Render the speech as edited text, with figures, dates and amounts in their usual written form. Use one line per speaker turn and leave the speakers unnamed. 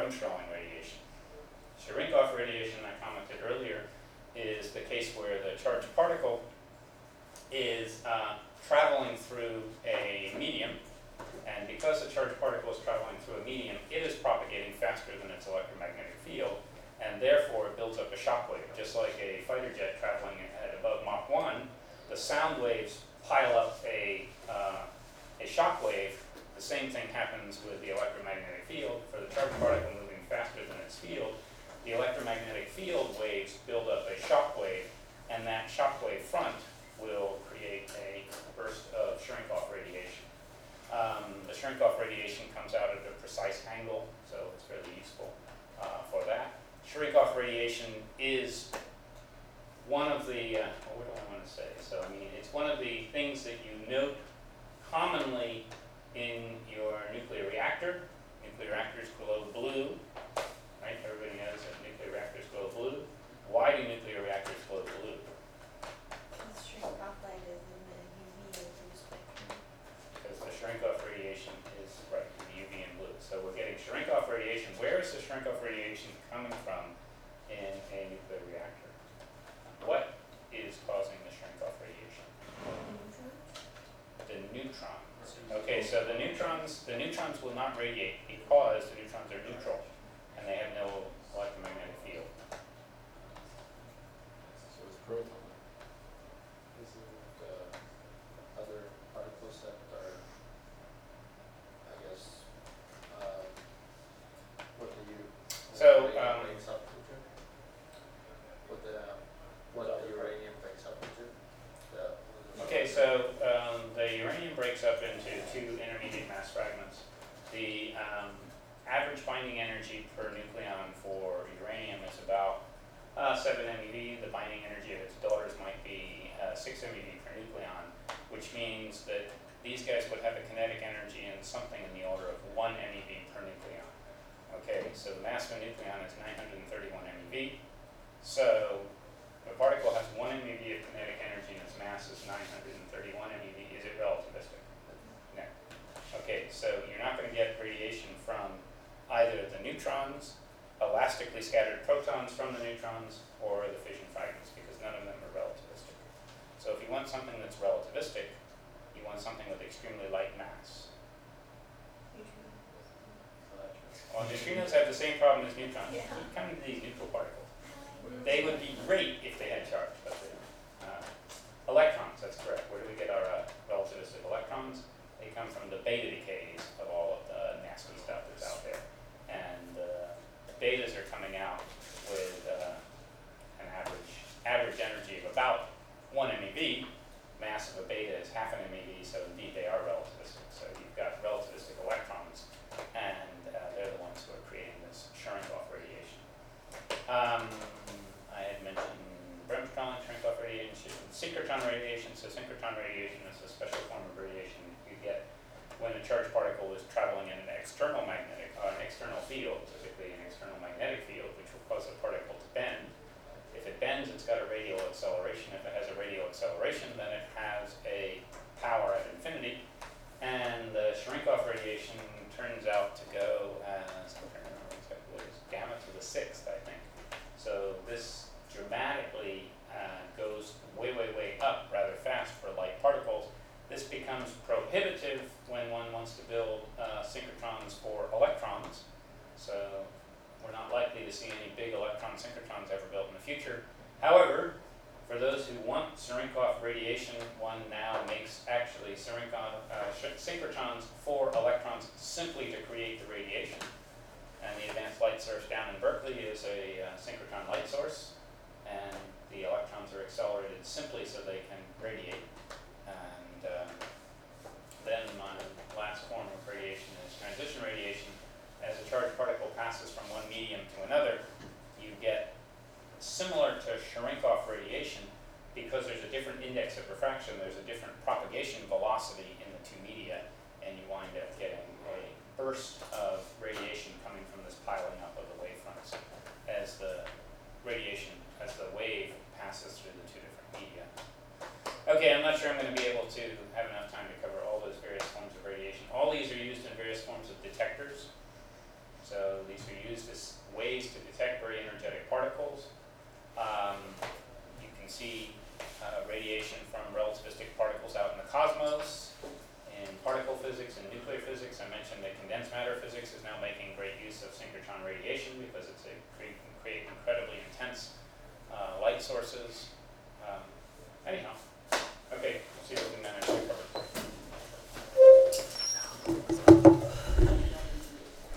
Bremsstrahlung radiation. Cherenkov radiation, I commented earlier, is the case where the charged particle is traveling through a medium, and because the charged particle is traveling through a medium, it is propagating faster than its electromagnetic field, and therefore it builds up a shock wave. Just like a fighter jet traveling at above Mach 1, the sound waves pile up a shock wave. The same thing happens with the electromagnetic field. For the charged particle moving faster than its field, the electromagnetic field waves build up a shock wave, and that shock wave front will create a burst of Cherenkov radiation. The Cherenkov radiation comes out at a precise angle, so it's fairly useful for that. Cherenkov radiation is one of the, what do I want to say? So, I mean, it's one of the things that you note commonly in your nuclear reactor. Nuclear reactors glow blue, right? Everybody knows that nuclear reactors glow blue. Why do nuclear reactors glow blue?
Cherenkov light is in the UV and blue spectrum.
Because the Cherenkov radiation is right in the UV and blue. So we're getting Cherenkov radiation. Where is the Cherenkov radiation coming from in a nuclear reactor? What is causing the Cherenkov radiation? The neutrons. Okay, so the neutrons will not radiate because the neutrons are neutral and they have no electromagnetic field.
So it's proton. Isn't other particles that are, I guess, what do you?
So,
breaks up into? What the uranium breaks up into?
Okay, so the uranium breaks up into two intermediate mass fragments. The average binding energy per nucleon for uranium is about 7 MeV. The binding energy of its daughters might be 6 MeV per nucleon, which means that these guys would have a kinetic energy in something in the order of 1 MeV per nucleon. Okay, so the mass of a nucleon is 931 MeV. So a particle has 1 MeV of kinetic energy and its mass is 931 MeV. Is it relativistic? No. Okay, so you're not going to get radiation from either the neutrons, elastically scattered protons from the neutrons, or the fission fragments, because none of them are relativistic. So if you want something that's relativistic, you want something with extremely light mass. Well, neutrinos have the same problem as neutrons.
Yeah.
They come into these neutral particles. They would be great if they had charge, but they don't. Electrons, that's correct. Where do we get our relativistic electrons? They come from the beta decays of all of the nasty stuff that's out there. And betas are coming out with an average energy of about 1 MeV. Mass of a beta is half an MeV, so indeed they are relativistic. So you've got relativistic electrons, and they're the ones who are creating this Cherenkov radiation. I had mentioned Bremsstrahlung, Cherenkov radiation, synchrotron radiation. So synchrotron radiation is a special form of radiation you get when a charged particle is traveling in an external field, typically an external magnetic field, which will cause the particle to bend. If it bends, it's got a radial acceleration. If it has a radial acceleration, then it has a power at infinity. And the Cherenkov radiation turns out to go as, I'm trying to remember exactly what it is, gamma to the 6th, I think. So this dramatically goes way, way, way up rather fast for light particles. This becomes prohibitive when one wants to build synchrotrons for electrons. So we're not likely to see any big electron synchrotrons ever built in the future. However, for those who want Cherenkov radiation, one now makes actually synchrotrons for electrons simply to create the radiation. And the Advanced Light Source down in Berkeley is a synchrotron light source, and the electrons are accelerated simply so they can radiate. And then my last form of radiation is transition radiation. As a charged particle passes from one medium to another, you get similar to Cherenkov radiation because there's a different index of refraction, there's a different propagation velocity in the two media, and you wind up getting a burst of radiation coming from this piling up of the wavefronts as the wave passes through the two different media. Okay, I'm not sure I'm going to be able to have enough time to cover all those various forms of radiation. All these are used in various forms of detectors. So the these are used as ways to detect very energetic particles. You can see radiation from relativistic particles out in the cosmos. In particle physics and nuclear physics, I mentioned that condensed matter physics is now making great use of synchrotron radiation because it's can create incredibly intense light sources.